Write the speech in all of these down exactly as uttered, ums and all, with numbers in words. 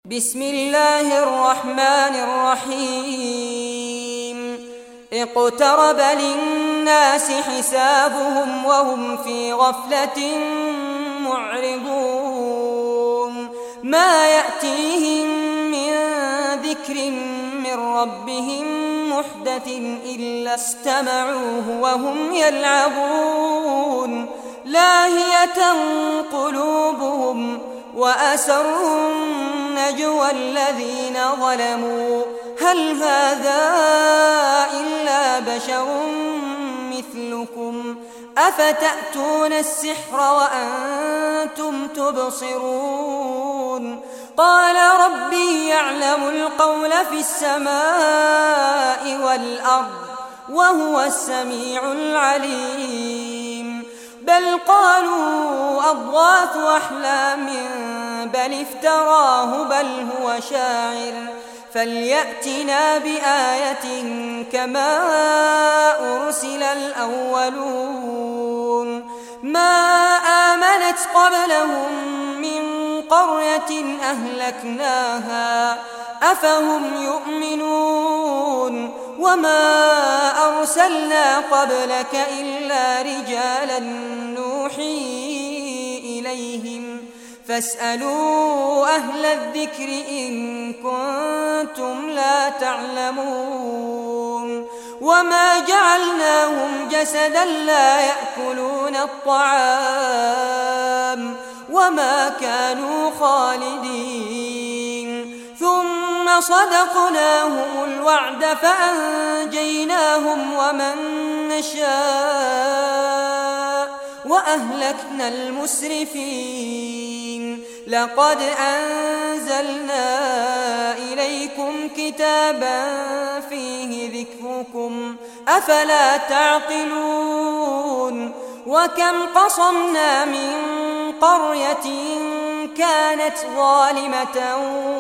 بسم الله الرحمن الرحيم اقترب للناس حسابهم وهم في غفلة معرضون ما يأتيهم من ذكر من ربهم محدث إلا استمعوه وهم يلعبون لاهية قلوبهم وأسروا النجوى الذين ظلموا هل هذا إلا بشر مثلكم أفتأتون السحر وأنتم تبصرون قال ربي يعلم القول في السماء والأرض وهو السميع العليم بل قالوا أضغاث أحلام بل افتراه بل هو شاعر فليأتنا بآية كما أرسل الأولون ما آمنت قبلهم من قرية أهلكناها أفهم يؤمنون وما أرسلنا قبلك إلا رجالا نوحي إليهم فاسألوا أهل الذكر إن كنتم لا تعلمون وما جعلناهم جسدا لا يأكلون الطعام وما كانوا خالدين ثم صدقناهم الوعد فأنجيناهم ومن نشاء وأهلكنا المسرفين لقد أنزلنا إليكم كتابا فيه ذكركم أفلا تعقلون وكم قصمنا من قرية كانت ظالمة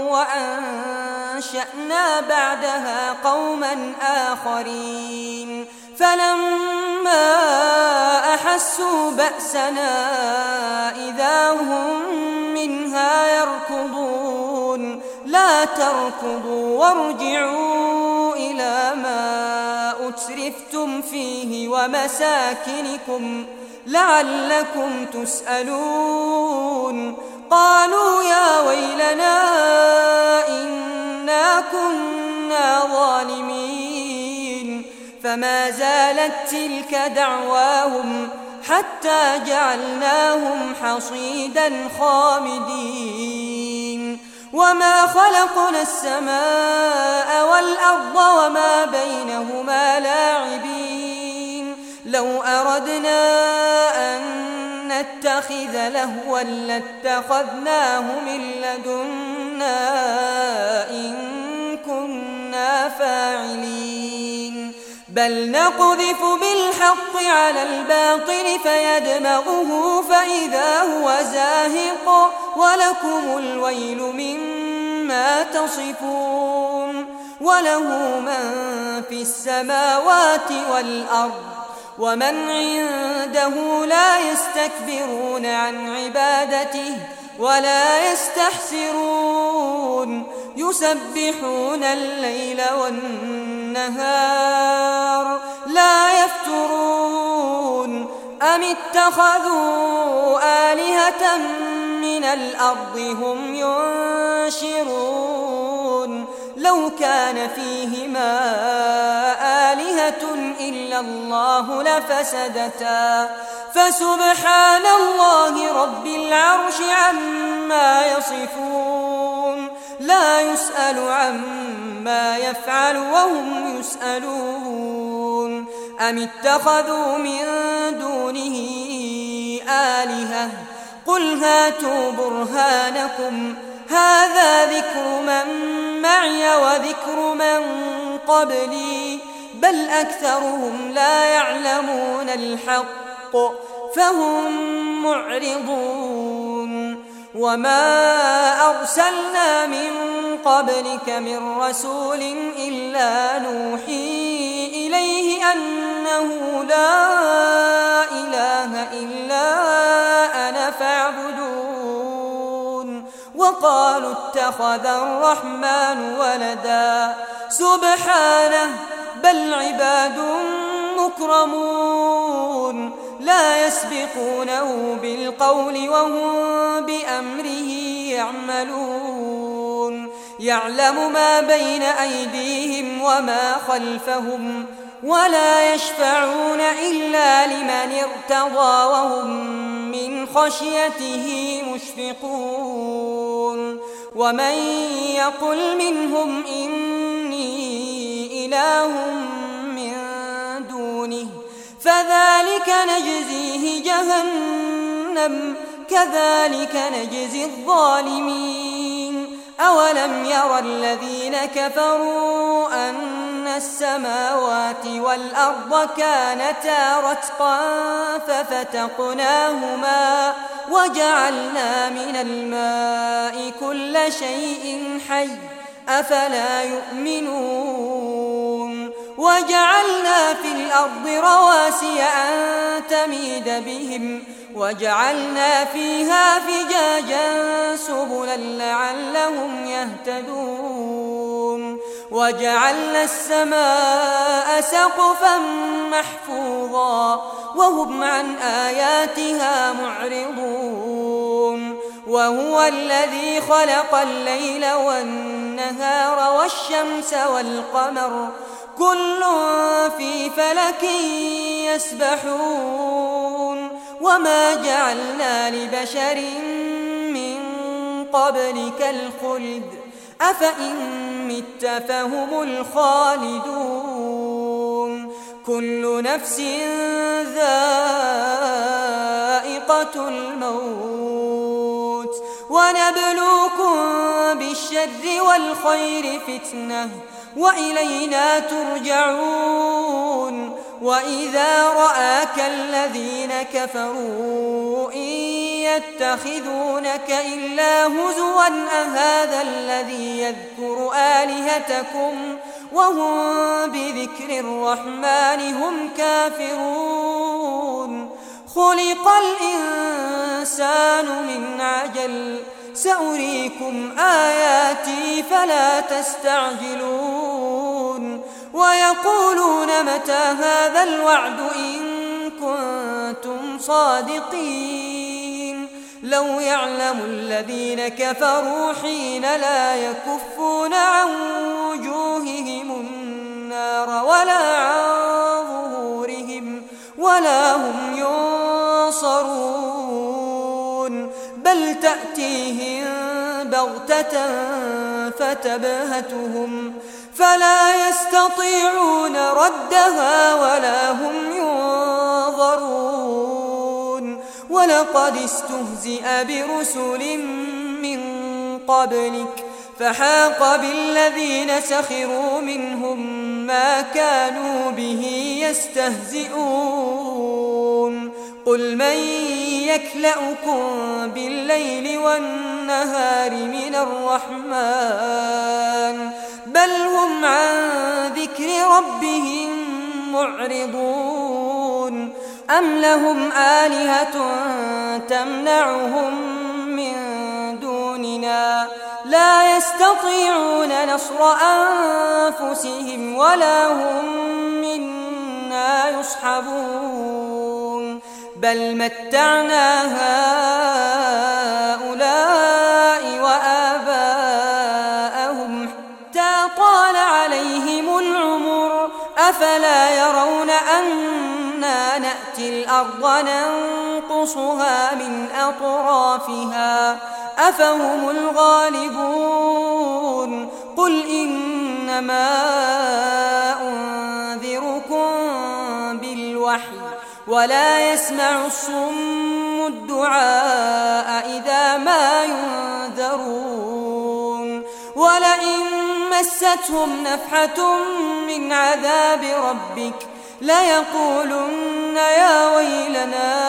وأنشأنا بعدها قوما آخرين فلما أحسوا بأسنا إذا هم منها يركضون لا تركضوا وارجعوا إلى ما أترفتم فيه ومساكنكم لعلكم تسألون قالوا يا ويلنا إنا كنا ظالمين فما زالت تلك دعواهم حتى جعلناهم حصيدا خامدين وما خلقنا السماء والأرض وما بينهما لاعبين لو أردنا أن نتخذ لهوا لاتخذناه من لدنا إن كنا فاعلين بل نقذف بالحق على الباطل فيدمغه فإذا هو زاهق ولكم الويل مما تصفون وله من في السماوات والأرض ومن عنده لا يستكبرون عن عبادته ولا يستحسرون يسبحون الليل والنهار لا يفترون أم اتخذوا آلهة من الأرض هم ينشرون لو كان فيهما آلهة إلا الله لفسدتا فسبحان الله رب العرش عما يصفون لا يسأل عما يفعل وهم يسألون أم اتخذوا من دونه آلهة قل هاتوا برهانكم هذا ذكر من معي وذكر من قبلي بل أكثرهم لا يعلمون الحق فهم معرضون وما أرسلنا من قبلك من رسول إلا نوحي إليه أنه لا إله إلا أنا فاعبدون وقالوا اتخذ الرحمن ولدا سبحانه بل عباد مكرمون لا يسبقونه بالقول وهم بأمره يعملون يعلم ما بين أيديهم وما خلفهم ولا يشفعون إلا لمن ارتضى وهم من خشيته مشفقون ومن يقل منهم إني إله من دونه فذلك نجزيه جهنم كذلك نجزي الظالمين أولم ير الذين كفروا أن السماوات والأرض كانتا رتقا ففتقناهما وجعلنا من الماء كل شيء حي أفلا يؤمنون وجعلنا في الأرض رواسي أن تميد بهم وجعلنا فيها فجاجا سبلا لعلهم يهتدون وجعلنا السماء سقفا محفوظا وهم عن آياتها معرضون وهو الذي خلق الليل والنهار والشمس والقمر كل في فلك يسبحون وما جعلنا لبشر من قبلك الخلد أفإن مت فهم الخالدون كل نفس ذائقة الموت ونبلوكم بالشر والخير فتنة وإلينا ترجعون وإذا رآك الذين كفروا إن يتخذونك إلا هزوا أهذا الذي يذكر آلهتكم وهم بذكر الرحمن هم كافرون خلق الإنسان من عجل سأريكم آياتي فلا تستعجلون ويقولون متى هذا الوعد إن كنتم صادقين لو يعلم الذين كفروا حين لا يكفون عن وجوههم النار ولا عن ظهورهم ولا هم ينصرون بل تأتيهم بغتة فتبهتهم فلا يستطيعون ردها ولا هم ينظرون ولقد استهزئ برسل من قبلك فحاق بالذين سخروا منهم ما كانوا به يستهزئون قل من يكلأكم بالليل والنهار من الرحمن بل هم عن ذكر ربهم معرضون أم لهم آلهة تمنعهم من دوننا لا يستطيعون نصر أنفسهم ولا هم منا يصحبون بل متعنا هؤلاء وآباءهم حتى طال عليهم العمر أفلا يرون أنا نأتي الأرض ننقصها من أطرافها أفهم الغالبون قل إنما أنذركم بالوحي ولا يسمع الصم الدعاء إذا ما ينذرون ولئن مستهم نفحة من عذاب ربك ليقولن يا ويلنا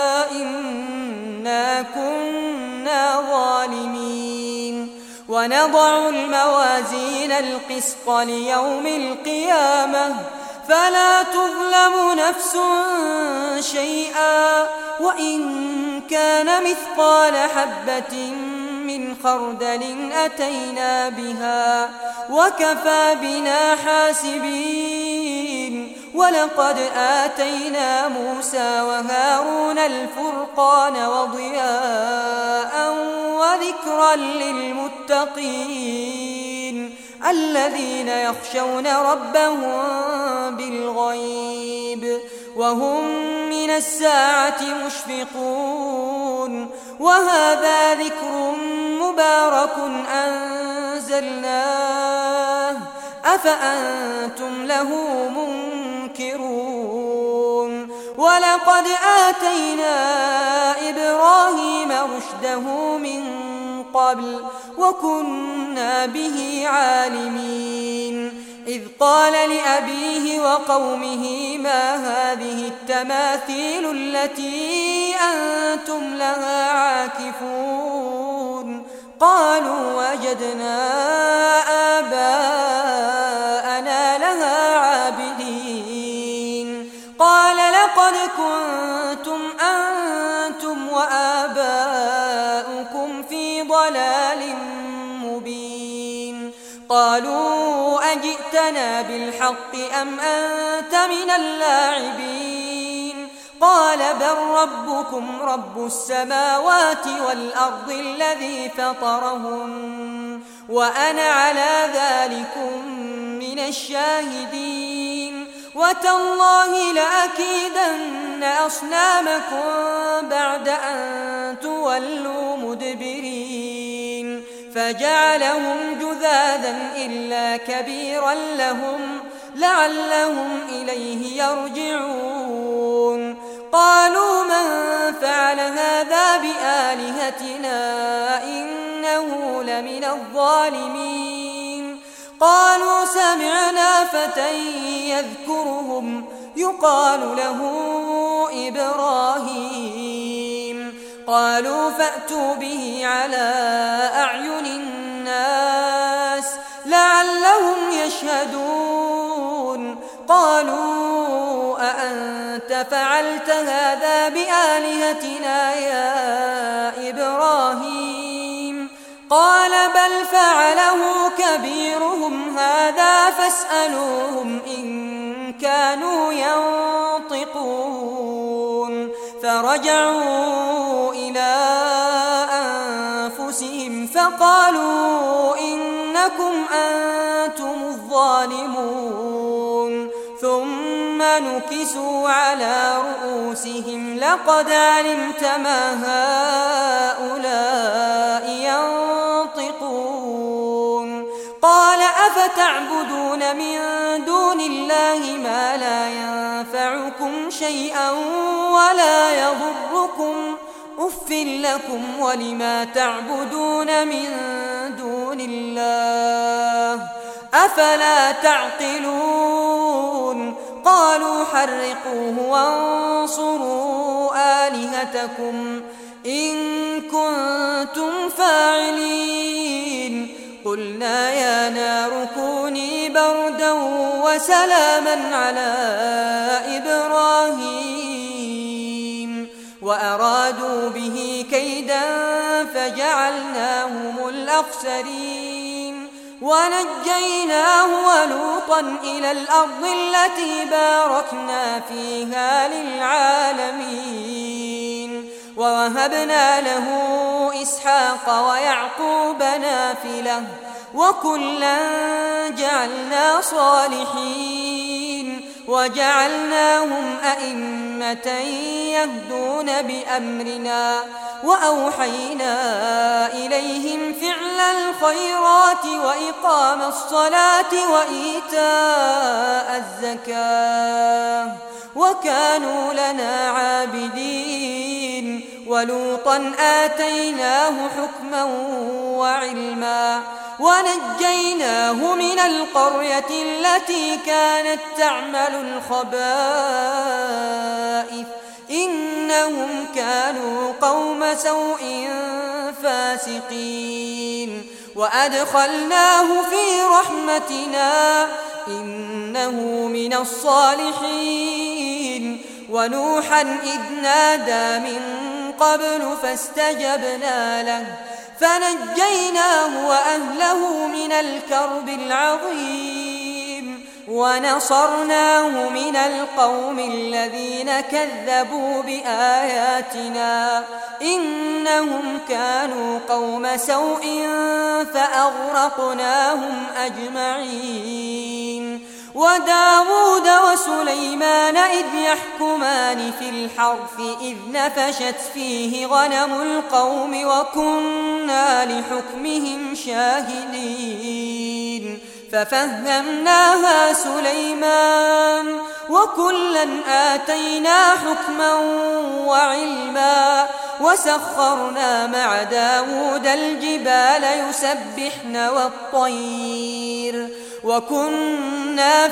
إنا كنا ظالمين ونضع الموازين القسط ليوم القيامة فلا تظلم نفس شيئا وإن كان مثقال حبة من خردل أتينا بها وكفى بنا حاسبين ولقد آتينا موسى وهارون الفرقان وضياء وذكرا للمتقين الذين يخشون ربهم بالغيب وهم من الساعة مشفقون وهذا ذكر مبارك أنزلناه أفأنتم له منكرون ولقد آتينا إبراهيم رشده من قبل وكنا به عالمين إذ قال لأبيه وقومه ما هذه التماثيل التي أنتم لها عاكفون قالوا وجدنا آباءنا لها عابدين قال لقد كنتم أنتم وآباؤكم في ضلال مبين قالوا أجئتنا بالحق أم أنت من اللاعبين قال بل ربكم رب السماوات والأرض الذي فطرهن وأنا على ذلكم من الشاهدين وتالله لأكيدن أصنامكم بعد أن تولوا مدبرين فجعلهم جذاذا إلا كبيرا لهم لعلهم إليه يرجعون قالوا من فعل هذا بآلهتنا إنه لمن الظالمين قالوا سمعنا فتى يذكرهم يقال له إبراهيم قالوا فأتوا به على أعين الناس لعلهم يشهدون قالوا أأنت فعلت هذا بآلهتنا يا إبراهيم قال بل فعله كبيرهم هذا فاسألوهم إن كانوا ينطقون فرجعوا إلى أنفسهم فقالوا إنكم أنتم الظالمون ثم نكسوا على رؤوسهم لقد علمت ما هؤلاء ينطقون قال أفتعبدون من دون الله ما لا ينفعكم شيئا ولا يضركم أف لكم ولما تعبدون من دون الله أفلا تعقلون قالوا حرقوه وانصروا آلهتكم إن كنتم فاعلين قلنا يا نار كوني بردا وسلاما على إبراهيم وأرادوا به كيدا فجعلناهم الأخسرين ونجيناه ولوطا إلى الأرض التي باركنا فيها للعالمين ووهبنا له إسحاق ويعقوب نافلة وكلا جعلنا صالحين وجعلناهم أئمة يهدون بأمرنا وأوحينا إليهم فعل الخيرات وإقام الصلاة وإيتاء الزكاة وكانوا لنا عابدين ولوطا آتيناه حكما وعلما ونجيناه من القرية التي كانت تعمل الخبائث إنهم كانوا قوم سوء فاسقين وأدخلناه في رحمتنا إنه من الصالحين ونوحا إذ نادى من قبل فاستجبنا له فنجيناه وأهله من الكرب العظيم ونصرناه من القوم الذين كذبوا بآياتنا إنهم كانوا قوم سوء فأغرقناهم أجمعين. وداود وسليمان إذ يحكمان في الحرث إذ نفشت فيه غنم القوم وكنا لحكمهم شاهدين ففهمناها سليمان وكلا آتينا حكما وعلما وسخرنا مع داود الجبال يسبحن والطير وكنا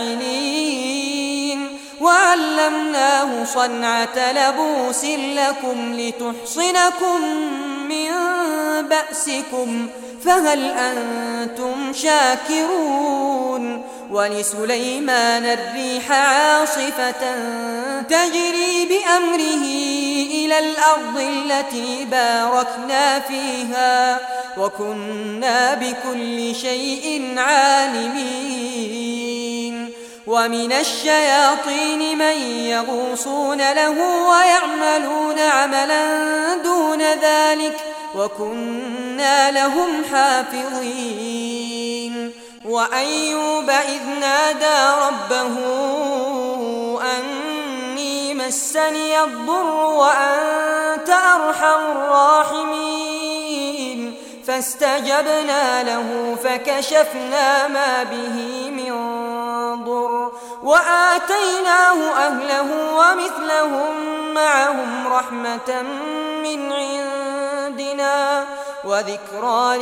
فاعلين وعلمناه صنعة لبوس لكم لتحصنكم من بأسكم فهل أنتم شاكرون. ولسليمان الريح عاصفة تجري بأمره إلى الأرض التي باركنا فيها وكنا بكل شيء عالمين. ومن الشياطين من يغوصون له ويعملون عملا دون ذلك وكنا لهم حافظين. وأيوب إذ نادى ربه أني مسني الضر وأنت أرحم الراحمين فاستجبنا له فكشفنا ما به من ضر وآتيناه أهله ومثلهم معهم رحمة من عندنا وذكرى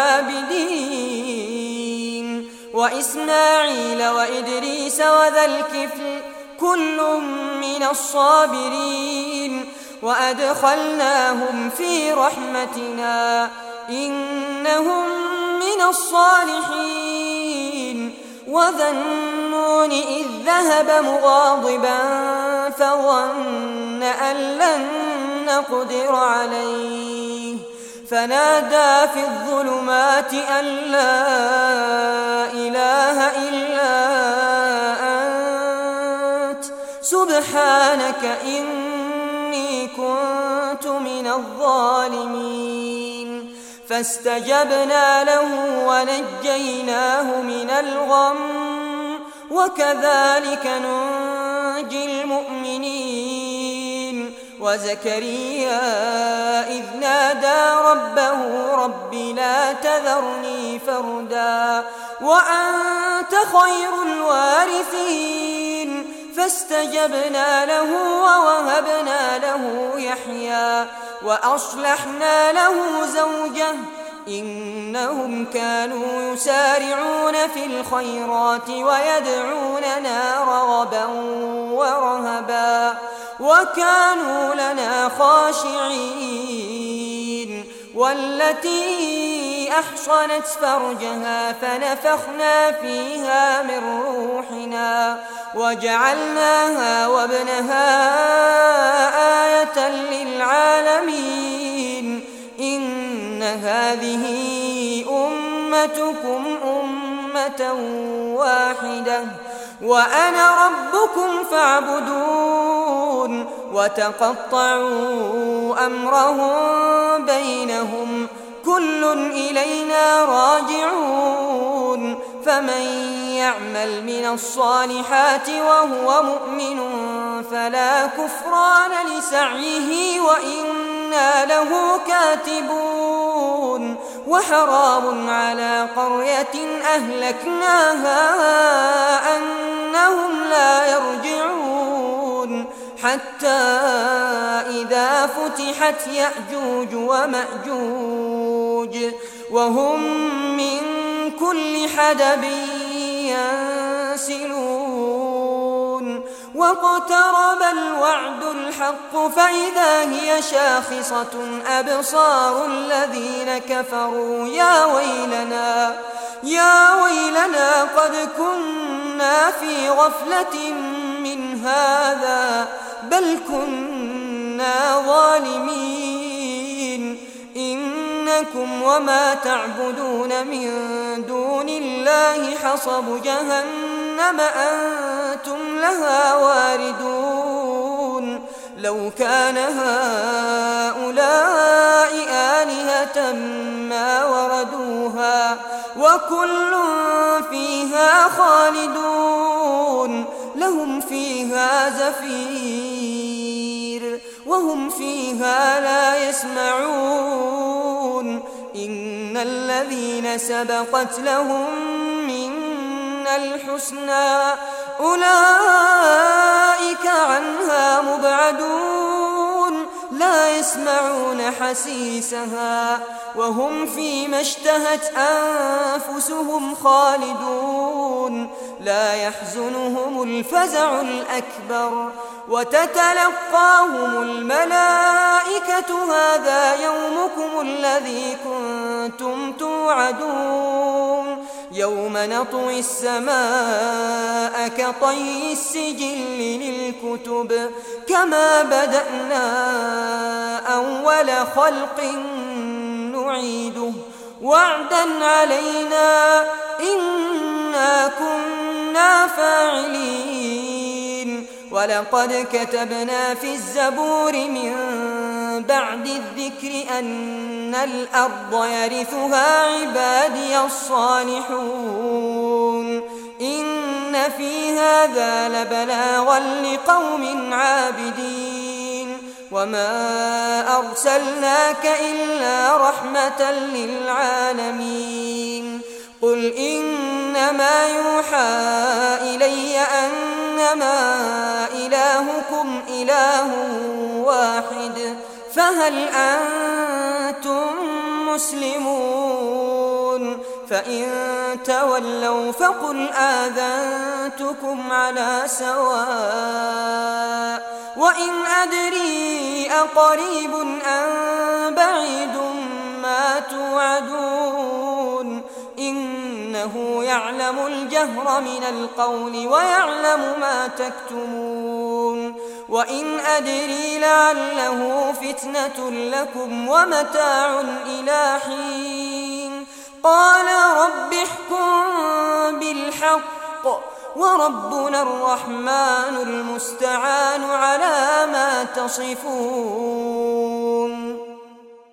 للعابدين. وإسماعيل وإدريس وذا الكفل كل من الصابرين وأدخلناهم في رحمتنا إنهم من الصالحين. وذا النون إذ ذهب مغاضبا فظن أن لن نقدر عليه فنادى في الظلمات أن لا إله إلا أنت سبحانك إني كنت من الظالمين. فاستجبنا له ونجيناه من الغم وكذلك ننجي المؤمنين. وزكريا إذ نادى ربه رب لا تذرني فردا وأنت خير الوارثين فاستجبنا له ووهبنا له يحيى وأصلحنا له زوجه إنهم كانوا يسارعون في الخيرات ويدعوننا رغبا ورهبا وكانوا لنا خاشعين. والتي أحصنت فرجها فنفخنا فيها من روحنا وجعلناها وابنها آية للعالمين. إن هذه أمتكم أمة واحدة وأنا ربكم فاعبدون. وتقطعوا أمرهم بينهم كل إلينا راجعون. فمن يعمل من الصالحات وهو مؤمن فلا كفران لسعيه وإنا له كاتبون. وحرام على قرية أهلكناها أنهم لا يرجعون حتى إذا فتحت يأجوج ومأجوج وهم من كل حدب ينسلون. واقترب الوعد الحق فإذا هي شاخصة أبصار الذين كفروا يا ويلنا يا ويلنا قد كنا في غفلة من هذا بل كنا ظالمين. إن إنكم وما تعبدون من دون الله حصب جهنم أنتم لها واردون لو كان هؤلاء آلهة ما وردوها وكل فيها خالدون لهم فيها زفير وهم فيها لا يسمعون إن الذين سبقت لهم منا الحسنى أولئك عنها مبعدون لا يسمعون حسيسها وهم فيما اشتهت أنفسهم خالدون لا يحزنهم الفزع الأكبر وتتلقاهم الملائكة هذا يومكم الذي كنتم توعدون يوم نطوي السماء كطي السجل للكتب كما بدأنا أول خلق نعيده وعدا علينا إنا كنا فاعلين ولقد كتبنا في الزبور من بعد الذكر أن الأرض يرثها عبادي الصالحون إن في هذا لبلاغا لقوم عابدين وما أرسلناك إلا رحمة للعالمين قل إنما يوحى إلي أنما إلهكم إله واحد فهل أنتم مسلمون فإن تولوا فقل آذنتكم على سواء وإن أدري أقريب أم بعيد ما توعدون إنه يعلم الجهر من القول ويعلم ما تكتمون وإن أدري لعله فتنة لكم ومتاع إلى حين قال رب احكم بالحق وربنا الرحمن المستعان على ما تصفون.